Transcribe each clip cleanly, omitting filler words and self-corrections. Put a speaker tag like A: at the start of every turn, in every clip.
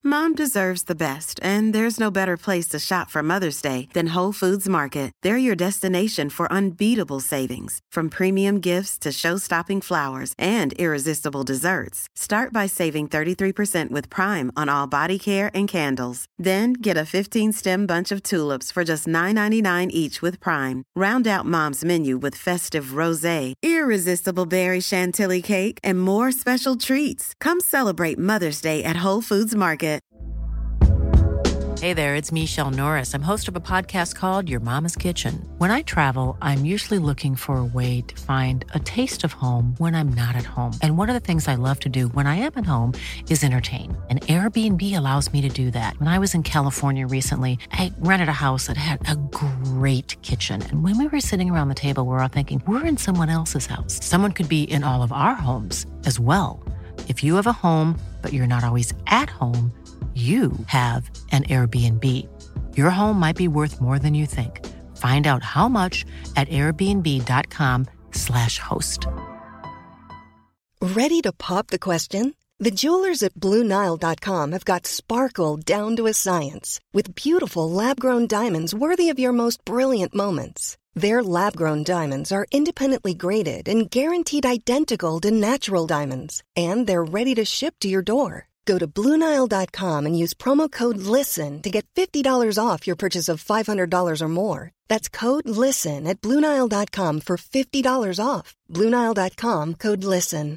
A: Mom deserves the best, and there's no better place to shop for Mother's Day than Whole Foods Market. They're your destination for unbeatable savings, from premium gifts to show-stopping flowers and irresistible desserts. Start by saving 33% with Prime on all body care and candles. Then get a 15-stem bunch of tulips for just $9.99 each with Prime. Round out Mom's menu with festive rosé, irresistible berry chantilly cake, and more special treats. Come celebrate Mother's Day at Whole Foods Market.
B: Hey there, it's Michelle Norris. I'm host of a podcast called Your Mama's Kitchen. When I travel, I'm usually looking for a way to find a taste of home when I'm not at home. And one of the things I love to do when I am at home is entertain. And Airbnb allows me to do that. When I was in California recently, I rented a house that had a great kitchen. And when we were sitting around the table, we were all thinking, we're in someone else's house. Someone could be in all of our homes as well. If you have a home, but you're not always at home, you have an Airbnb. Your home might be worth more than you think. Find out how much at airbnb.com/host.
C: Ready to pop the question? The jewelers at BlueNile.com have got sparkle down to a science with beautiful lab-grown diamonds worthy of your most brilliant moments. Their lab-grown diamonds are independently graded and guaranteed identical to natural diamonds, and they're ready to ship to your door. Go to BlueNile.com and use promo code LISTEN to get $50 off your purchase of $500 or more. That's code LISTEN at BlueNile.com for $50 off. BlueNile.com, code LISTEN.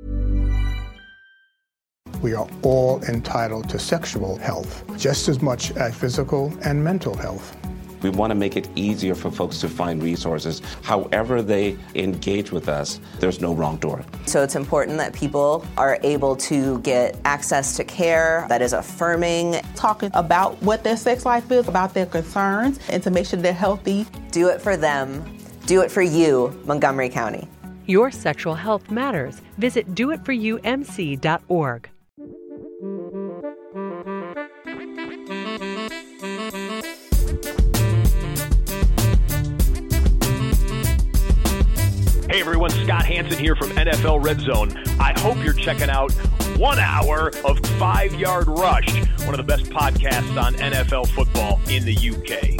D: We are all entitled to sexual health, just as much as physical and mental health.
E: We want to make it easier for folks to find resources. However they engage with us, there's no wrong door.
F: So it's important that people are able to get access to care that is affirming.
G: Talking about what their sex life is, about their concerns, and to make sure they're healthy.
F: Do it for them. Do it for you, Montgomery County.
H: Your sexual health matters. Visit doitforyoumc.org.
I: Hey everyone, Scott Hansen here from NFL Red Zone. I hope you're checking out 1 hour of 5 Yard Rush, one of the best podcasts on NFL football in the UK.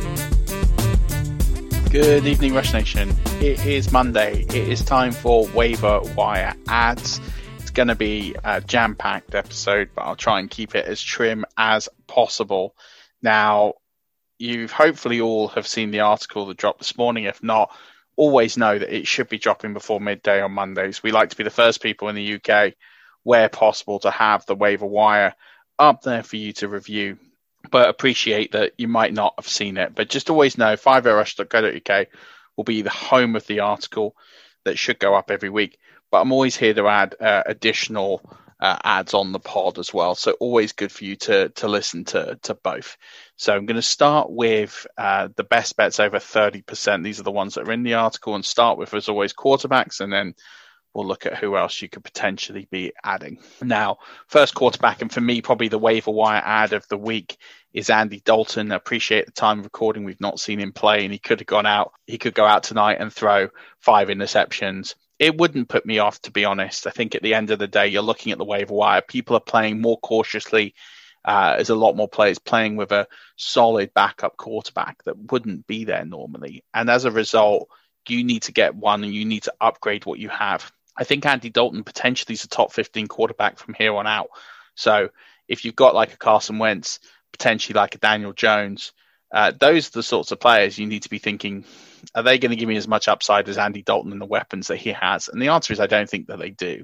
J: Good evening, Rush Nation. It is Monday. It is time for waiver wire ads. It's going to be a jam-packed episode, but I'll try and keep it as trim as possible. Now, you've hopefully all have seen the article that dropped this morning. If not, always know that it should be dropping before midday on Mondays. We like to be the first people in the UK, where possible, to have the waiver wire up there for you to review. But appreciate that you might not have seen it. But just always know 5rush.co.uk will be the home of the article that should go up every week. But I'm always here to add additional ads on the pod as well. So always good for you to listen to both. So I'm going to start with the best bets over 30%. These are the ones that are in the article, and start with, as always, quarterbacks, and then we'll look at who else you could potentially be adding. Now, first quarterback, and for me, probably the waiver wire ad of the week, is Andy Dalton. I appreciate the time of recording. We've not seen him play, and he could have gone out. He could go out tonight and throw 5 interceptions. It wouldn't put me off, to be honest. I think at the end of the day, you're looking at the waiver wire. People are playing more cautiously. There's a lot more players playing with a solid backup quarterback that wouldn't be there normally. And as a result, you need to get one, and you need to upgrade what you have. I think Andy Dalton potentially is a top 15 quarterback from here on out. So if you've got like a Carson Wentz, potentially like a Daniel Jones, those are the sorts of players you need to be thinking, are they going to give me as much upside as Andy Dalton and the weapons that he has? And the answer is I don't think that they do.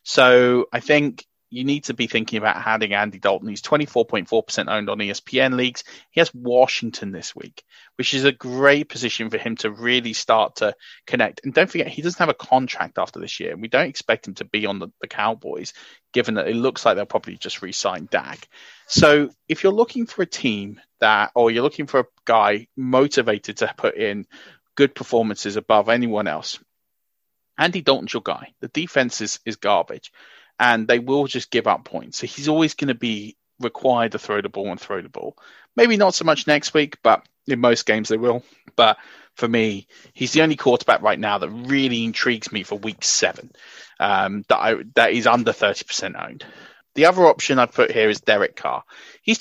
J: So I think you need to be thinking about adding Andy Dalton. He's 24.4% owned on ESPN leagues. He has Washington this week, which is a great position for him to really start to connect. And don't forget, he doesn't have a contract after this year. We don't expect him to be on the Cowboys, given that it looks like they'll probably just re-sign Dak. So if you're looking for a team or you're looking for a guy motivated to put in good performances above anyone else, Andy Dalton's your guy. The defense is garbage, and they will just give up points. So he's always going to be required to throw the ball. Maybe not so much next week, but in most games they will. But for me, he's the only quarterback right now that really intrigues me for week 7 that is under 30% owned. The other option I've put here is Derek Carr. He's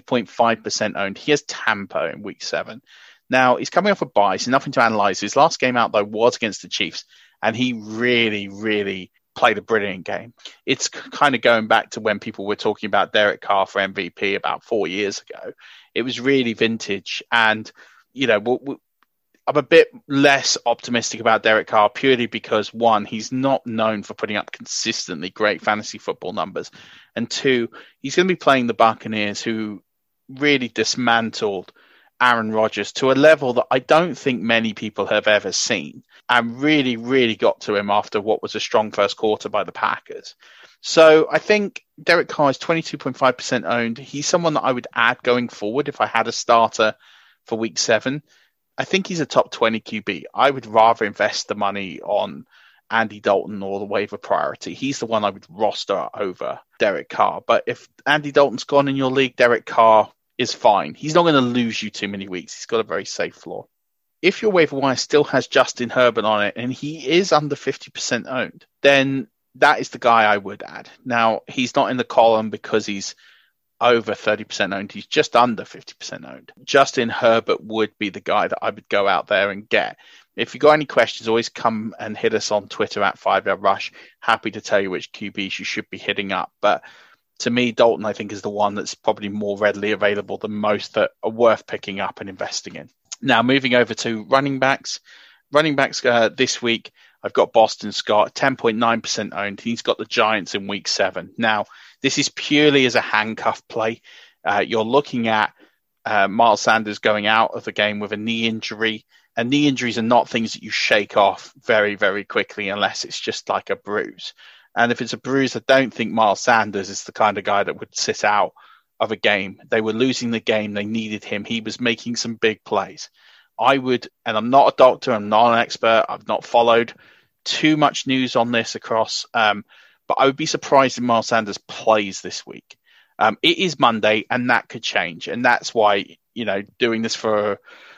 J: 22.5% owned. He has Tampa in week 7. Now, he's coming off a bye, so nothing to analyse. His last game out, though, was against the Chiefs, and he really, really played a brilliant game. It's kind of going back to when people were talking about Derek Carr for MVP about 4 years ago. It was really vintage, and, you know, I'm a bit less optimistic about Derek Carr purely because, one, he's not known for putting up consistently great fantasy football numbers, and two, he's going to be playing the Buccaneers, who really dismantled Aaron Rodgers to a level that I don't think many people have ever seen, and really, really got to him after what was a strong first quarter by the Packers. So I think Derek Carr is 22.5% owned. He's someone that I would add going forward if I had a starter for week 7. I think he's a top 20 QB. I would rather invest the money on Andy Dalton or the waiver priority. He's the one I would roster over Derek Carr. But if Andy Dalton's gone in your league, Derek Carr is fine. He's not going to lose you too many weeks. He's got a very safe floor. If your waiver wire still has Justin Herbert on it and he is under 50% owned, then that is the guy I would add. Now, he's not in the column because he's over 30% owned. He's just under 50% owned. Justin Herbert would be the guy that I would go out there and get. If you've got any questions, always come and hit us on Twitter at 5yard Rush. Happy to tell you which QBs you should be hitting up. But to me, Dalton, I think, is the one that's probably more readily available than most that are worth picking up and investing in. Now, moving over to running backs. Running backs this week, I've got Boston Scott, 10.9% owned. He's got the Giants in week 7. Now, this is purely as a handcuff play. You're looking at Miles Sanders going out of the game with a knee injury. And knee injuries are not things that you shake off very, very quickly unless it's just like a bruise. And if it's a bruise, I don't think Miles Sanders is the kind of guy that would sit out of a game. They were losing the game. They needed him. He was making some big plays. I would, and I'm not a doctor, I'm not an expert, I've not followed too much news on this across, but I would be surprised if Miles Sanders plays this week. It is Monday, and that could change. And that's why, you know, doing this for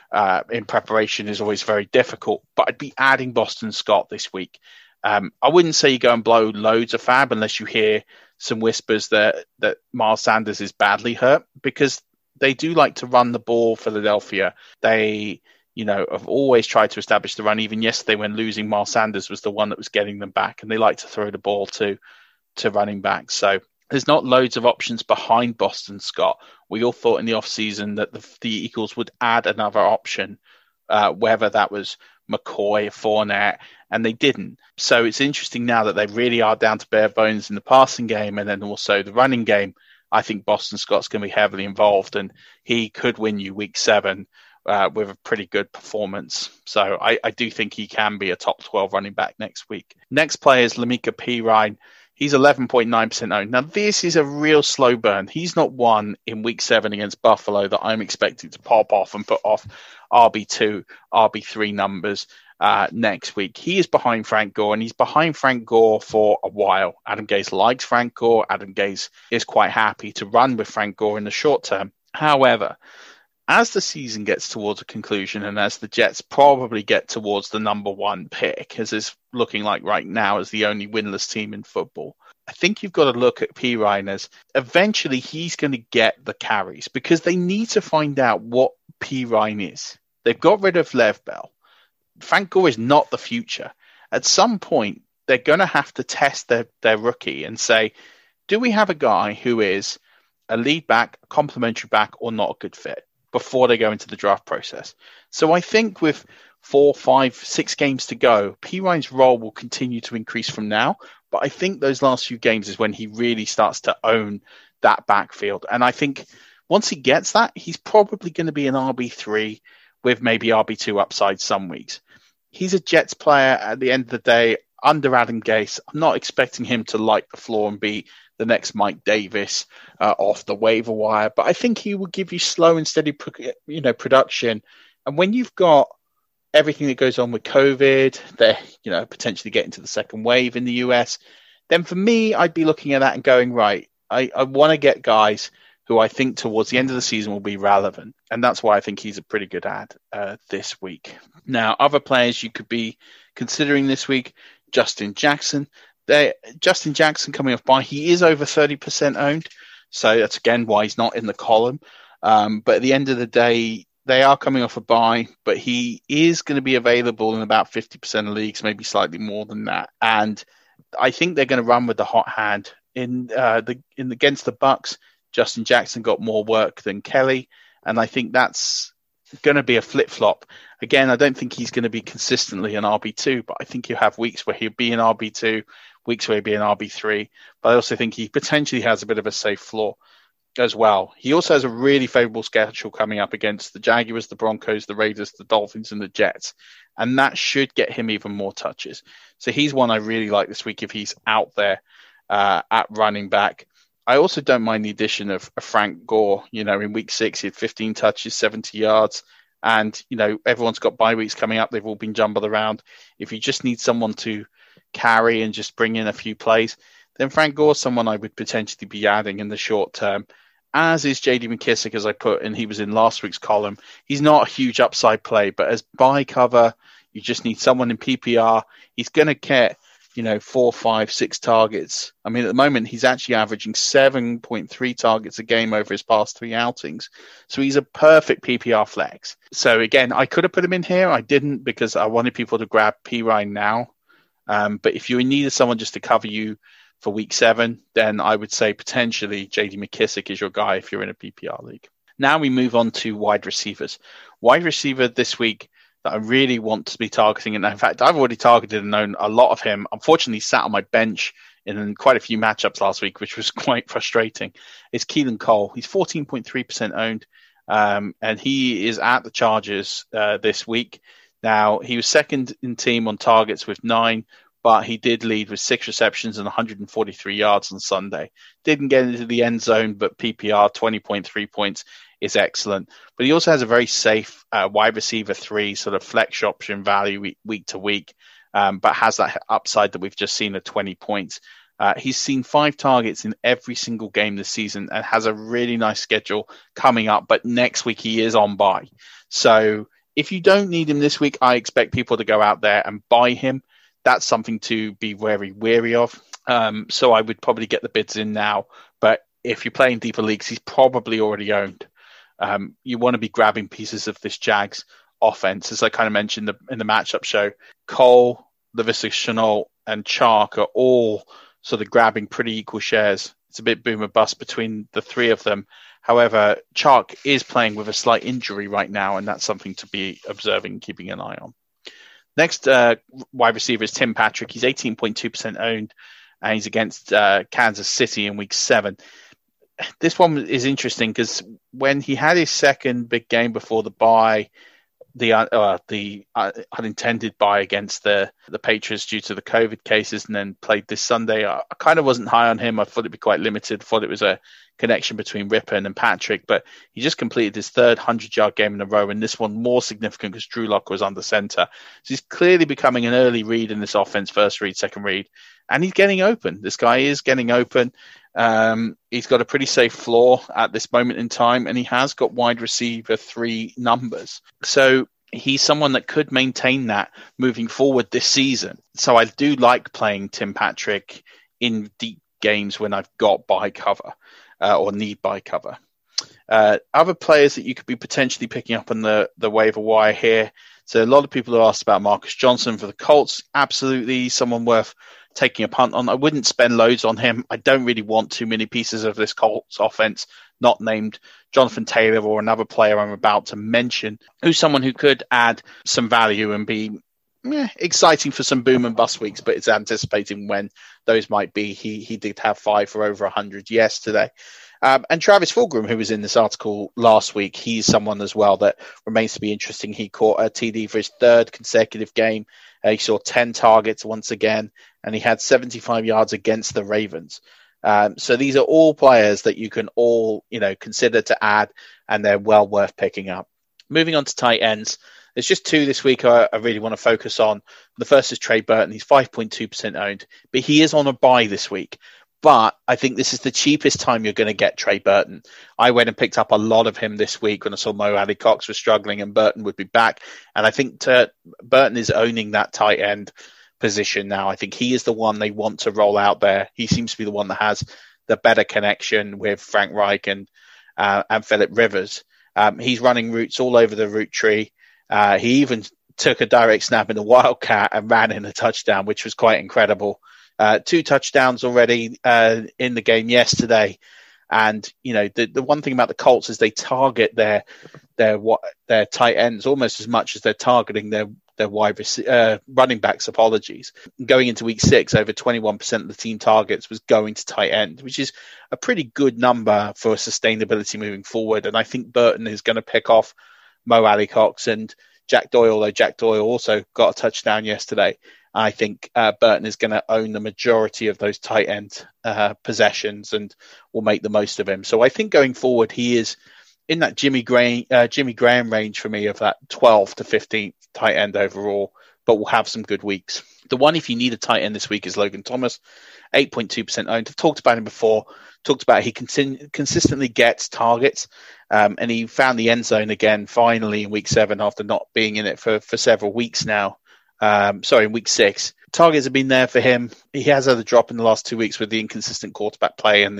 J: in preparation is always very difficult. But I'd be adding Boston Scott this week. I wouldn't say you go and blow loads of fab unless you hear some whispers that Miles Sanders is badly hurt, because they do like to run the ball, Philadelphia. They, you know, have always tried to establish the run. Even yesterday when losing, Miles Sanders was the one that was getting them back, and they like to throw the ball to running backs. So there's not loads of options behind Boston Scott. We all thought in the offseason that the Eagles would add another option, whether that was McCoy, Fournette, and they didn't. So it's interesting now that they really are down to bare bones in the passing game and then also the running game. I think Boston Scott's going to be heavily involved, and he could win you week 7 with a pretty good performance. So I do think he can be a top 12 running back next week. Next player is Lamika Pirine. He's 11.9% owned. Now, this is a real slow burn. He's not one in week 7 against Buffalo that I'm expecting to pop off and put off RB2, RB3 numbers next week. He is behind Frank Gore, and he's behind Frank Gore for a while. Adam Gase likes Frank Gore. Adam Gase is quite happy to run with Frank Gore in the short term. However, as the season gets towards a conclusion and as the Jets probably get towards the number 1 pick, as is looking like right now as the only winless team in football, I think you've got to look at Pirine as eventually he's going to get the carries, because they need to find out what Pirine is. They've got rid of Lev Bell. Frank Gore is not the future. At some point, they're going to have to test their rookie and say, do we have a guy who is a lead back, a complementary back, or not a good fit, before they go into the draft process? So I think with 4, 5, 6 games to go, Pirine's role will continue to increase from now. But I think those last few games is when he really starts to own that backfield. And I think once he gets that, he's probably going to be an RB3 with maybe RB2 upside some weeks. He's a Jets player at the end of the day under Adam Gase. I'm not expecting him to light the floor and be the next Mike Davis off the waiver wire, but I think he will give you slow and steady, production. And when you've got everything that goes on with COVID, they're, potentially getting to the second wave in the US, then for me, I'd be looking at that and going, right, I want to get guys who I think towards the end of the season will be relevant. And that's why I think he's a pretty good ad this week. Now, other players you could be considering this week, Justin Jackson, Justin Jackson coming off bye, he is over 30% owned. So that's, again, why he's not in the column. But at the end of the day, they are coming off a bye, but he is going to be available in about 50% of leagues, maybe slightly more than that. And I think they're going to run with the hot hand. Against the Bucs, Justin Jackson got more work than Kelly, and I think that's going to be a flip-flop. Again, I don't think he's going to be consistently an RB2, but I think you have weeks where he'll be an RB2, weeks where he'll be an RB3, but I also think he potentially has a bit of a safe floor as well. He also has a really favourable schedule coming up against the Jaguars, the Broncos, the Raiders, the Dolphins, and the Jets, and that should get him even more touches. So he's one I really like this week if he's out there at running back. I also don't mind the addition of Frank Gore. In week 6, he had 15 touches, 70 yards. And, everyone's got bye weeks coming up. They've all been jumbled around. If you just need someone to carry and just bring in a few plays, then Frank Gore's someone I would potentially be adding in the short term, as is J.D. McKissic, as I put, and he was in last week's column. He's not a huge upside play, but as bye cover, you just need someone in PPR. He's going to get 4, 5, 6 targets. I mean, at the moment, he's actually averaging 7.3 targets a game over his past 3 outings. So he's a perfect PPR flex. So again, I could have put him in here. I didn't because I wanted people to grab Pirine now. But if you needed someone just to cover you for week 7, then I would say potentially J.D. McKissic is your guy if you're in a PPR league. Now we move on to wide receivers. Wide receiver this week that I really want to be targeting. And in fact, I've already targeted and known a lot of him. Unfortunately, sat on my bench in quite a few matchups last week, which was quite frustrating. It's Keelan Cole. He's 14.3% owned, and he is at the Chargers this week. Now, he was second in team on targets with 9, but he did lead with 6 receptions and 143 yards on Sunday. Didn't get into the end zone, but PPR 20.3 points is excellent. But he also has a very safe wide receiver 3 sort of flex option value week to week, but has that upside that we've just seen at 20 points. He's seen 5 targets in every single game this season and has a really nice schedule coming up, but next week he is on bye. So if you don't need him this week, I expect people to go out there and buy him. That's something to be very wary of. So I would probably get the bids in now, but if you're playing deeper leagues, he's probably already owned. You want to be grabbing pieces of this Jags offense. As I kind of mentioned in the matchup show, Cole, Laviska Shenault, and Chark are all sort of grabbing pretty equal shares. It's a bit boom or bust between the 3 of them. However, Chark is playing with a slight injury right now, and that's something to be observing and keeping an eye on. Next wide receiver is Tim Patrick. He's 18.2% owned, and he's against Kansas City in week 7. This one is interesting because when he had his second big game before the bye, the unintended bye against the Patriots due to the COVID cases, and then played this Sunday, I kind of wasn't high on him. I thought it'd be quite limited. Thought it was a connection between Ripon and Patrick, but he just completed his 3rd 100-yard game in a row, and this one more significant because Drew Lock was under center. So he's clearly becoming an early read in this offense, first read, second read, and he's getting open. This guy is getting open. He's got a pretty safe floor at this moment in time, and he has got wide receiver 3 numbers. So he's someone that could maintain that moving forward this season. So I do like playing Tim Patrick in deep games when I've got bye cover or need bye cover. Other players that you could be potentially picking up on the waiver wire here. So a lot of people have asked about Marcus Johnson for the Colts. Absolutely someone worth taking a punt on. I wouldn't spend loads on him. I don't really want too many pieces of this Colts offense not named Jonathan Taylor or another player I'm about to mention, who's someone who could add some value and be exciting for some boom and bust weeks, but it's anticipating when those might be. He did have 5 for over 100 yesterday. And Travis Fulgham, who was in this article last week, he's someone as well that remains to be interesting. He caught a TD for his 3rd consecutive game. He saw 10 targets once again, and he had 75 yards against the Ravens. So these are all players that you can all, consider to add, and they're well worth picking up. Moving on to tight ends, there's just 2 this week I really want to focus on. The first is Trey Burton. He's 5.2% owned, but he is on a bye this week. But I think this is the cheapest time you're going to get Trey Burton. I went and picked up a lot of him this week when I saw Mo Alley-Cox was struggling and Burton would be back. And I think Burton is owning that tight end position now. I think he is the one they want to roll out there. He seems to be the one that has the better connection with Frank Reich and Philip Rivers. He's running routes all over the route tree. He even took a direct snap in the Wildcat and ran in a touchdown, which was quite incredible. 2 touchdowns already in the game yesterday. And, the one thing about the Colts is they target their tight ends almost as much as they're targeting their running backs, Going into week 6, over 21% of the team targets was going to tight end, which is a pretty good number for sustainability moving forward. And I think Burton is going to pick off Mo Alley-Cox and Jack Doyle, although Jack Doyle also got a touchdown yesterday. I think Burton is going to own the majority of those tight end possessions and will make the most of him. So I think going forward, he is in that Jimmy Graham range for me of that 12th to 15th tight end overall, but will have some good weeks. The one, if you need a tight end this week, is Logan Thomas, 8.2% owned. I've talked about him before, he consistently gets targets, and he found the end zone again finally in week 7 after not being in it for several weeks now. In week 6. Targets have been there for him. He has had a drop in the last 2 weeks with the inconsistent quarterback play and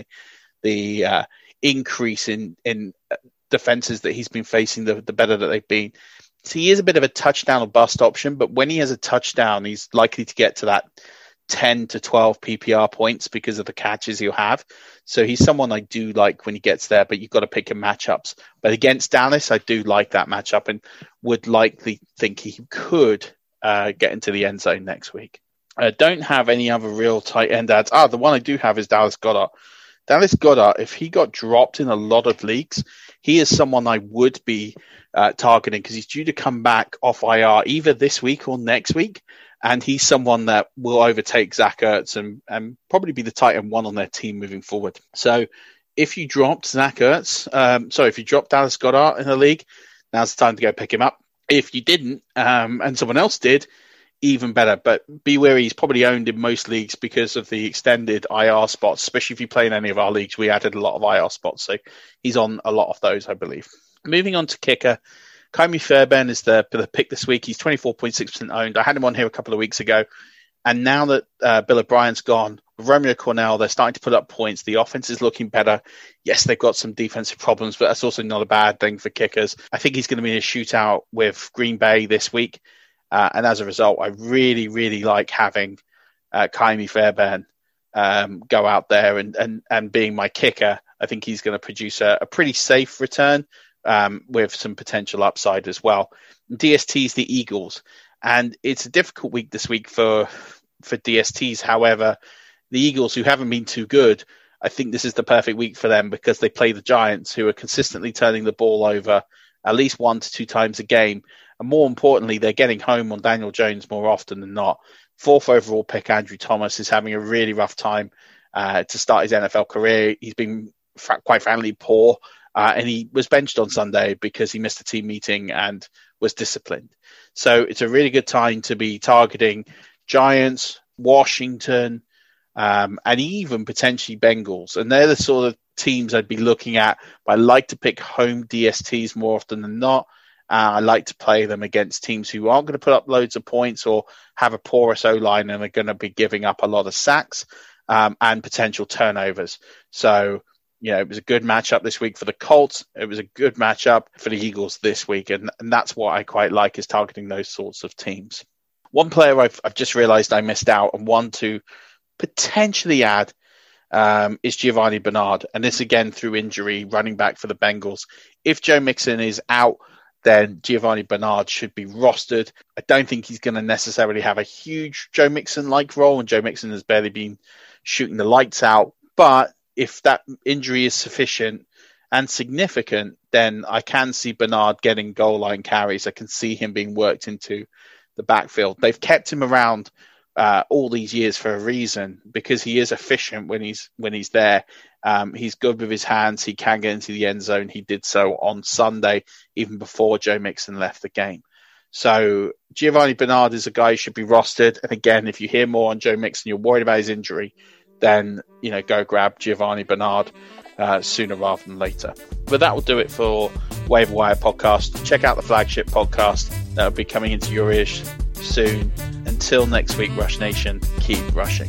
J: the increase in defenses that he's been facing, the better that they've been. So he is a bit of a touchdown or bust option, but when he has a touchdown, he's likely to get to that 10 to 12 PPR points because of the catches he'll have. So he's someone I do like when he gets there, but you've got to pick him matchups. But against Dallas, I do like that matchup and would likely think he could get into the end zone next week. I don't have any other real tight end ads. The one I do have is Dallas Goedert. Dallas Goedert, if he got dropped in a lot of leagues, he is someone I would be targeting because he's due to come back off IR either this week or next week. And he's someone that will overtake Zach Ertz and probably be the tight end 1 on their team moving forward. So if you dropped if you dropped Dallas Goedert in the league, now's the time to go pick him up. If you didn't, and someone else did, even better. But be wary, he's probably owned in most leagues because of the extended IR spots, especially if you play in any of our leagues. We added a lot of IR spots, so he's on a lot of those, I believe. Moving on to kicker, Kaimi Fairbairn is the pick this week. He's 24.6% owned. I had him on here a couple of weeks ago. And now that Bill O'Brien's gone, with Romeo Cornell, they're starting to put up points. The offense is looking better. Yes, they've got some defensive problems, but that's also not a bad thing for kickers. I think he's going to be in a shootout with Green Bay this week. And as a result, I really, really like having Kaimi Fairbairn go out there and being my kicker. I think he's going to produce a pretty safe return with some potential upside as well. DST's the Eagles. And it's a difficult week this week for DSTs. However, the Eagles, who haven't been too good, I think this is the perfect week for them because they play the Giants, who are consistently turning the ball over at least 1 to 2 times a game. And more importantly, they're getting home on Daniel Jones more often than not. 4th overall pick, Andrew Thomas, is having a really rough time to start his NFL career. He's been, quite frankly, poor. And he was benched on Sunday because he missed a team meeting and was disciplined. So it's a really good time to be targeting Giants, Washington, and even potentially Bengals. And they're the sort of teams I'd be looking at. But I like to pick home DSTs more often than not. I like to play them against teams who aren't going to put up loads of points or have a porous O-line and are going to be giving up a lot of sacks and potential turnovers. So, it was a good matchup this week for the Colts. It was a good matchup for the Eagles this week. And that's what I quite like, is targeting those sorts of teams. One player I've just realized I missed out and want to potentially add is Giovanni Bernard. And this again through injury, running back for the Bengals. If Joe Mixon is out, then Giovanni Bernard should be rostered. I don't think he's going to necessarily have a huge Joe Mixon-like role, and Joe Mixon has barely been shooting the lights out. But if that injury is sufficient and significant, then I can see Bernard getting goal line carries. I can see him being worked into the backfield. They've kept him around all these years for a reason, because he is efficient when he's there. He's good with his hands. He can get into the end zone. He did so on Sunday, even before Joe Mixon left the game. So Giovanni Bernard is a guy who should be rostered. And again, if you hear more on Joe Mixon, you're worried about his injury, then go grab Giovanni Bernard sooner rather than later. But that will do it for Waiver Wire Podcast. Check out the flagship podcast that will be coming into your ears soon. And Until next week, Rush Nation, keep rushing.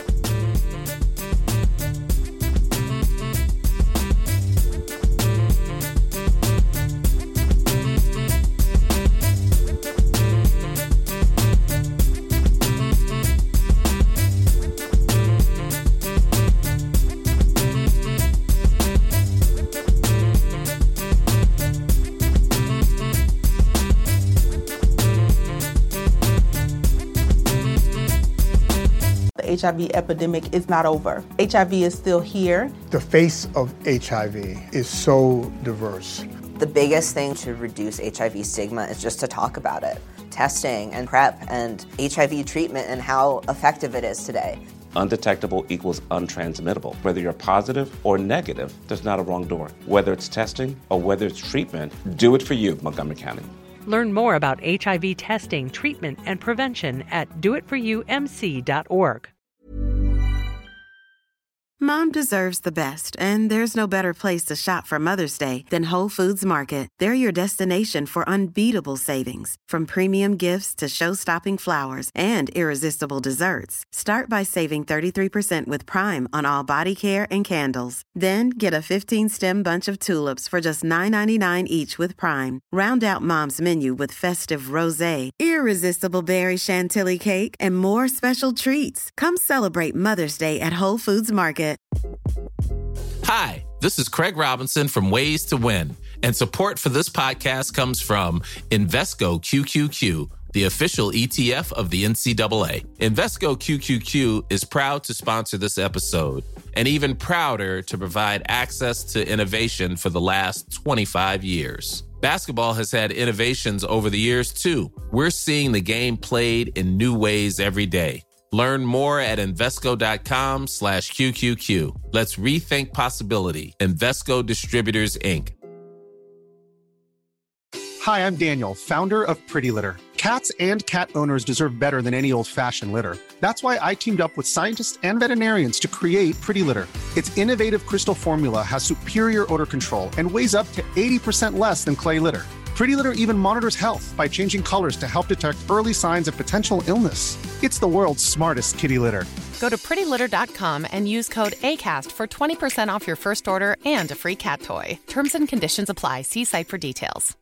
G: The HIV epidemic is not over. HIV is still here.
D: The face of HIV is so diverse.
F: The biggest thing to reduce HIV stigma is just to talk about it. Testing and PrEP and HIV treatment and how effective it is today.
E: Undetectable equals untransmittable. Whether you're positive or negative, there's not a wrong door. Whether it's testing or whether it's treatment, do it for you, Montgomery County.
H: Learn more about HIV testing, treatment, and prevention at doitforyoumc.org.
A: Mom deserves the best, and there's no better place to shop for Mother's Day than Whole Foods Market. They're your destination for unbeatable savings, from premium gifts to show-stopping flowers and irresistible desserts. Start by saving 33% with Prime on all body care and candles. Then get a 15-stem bunch of tulips for just $9.99 each with Prime. Round out Mom's menu with festive rosé, irresistible berry chantilly cake, and more special treats. Come celebrate Mother's Day at Whole Foods Market.
K: Hi, this is Craig Robinson from Ways to Win, and support for this podcast comes from Invesco QQQ, the official ETF of the NCAA. Invesco QQQ is proud to sponsor this episode, and even prouder to provide access to innovation for the last 25 years. Basketball has had innovations over the years, too. We're seeing the game played in new ways every day. Learn more at Invesco.com/QQQ. Let's rethink possibility. Invesco Distributors, Inc.
L: Hi, I'm Daniel, founder of Pretty Litter. Cats and cat owners deserve better than any old-fashioned litter. That's why I teamed up with scientists and veterinarians to create Pretty Litter. Its innovative crystal formula has superior odor control and weighs up to 80% less than clay litter. Pretty Litter even monitors health by changing colors to help detect early signs of potential illness. It's the world's smartest kitty litter.
M: Go to prettylitter.com and use code ACAST for 20% off your first order and a free cat toy. Terms and conditions apply. See site for details.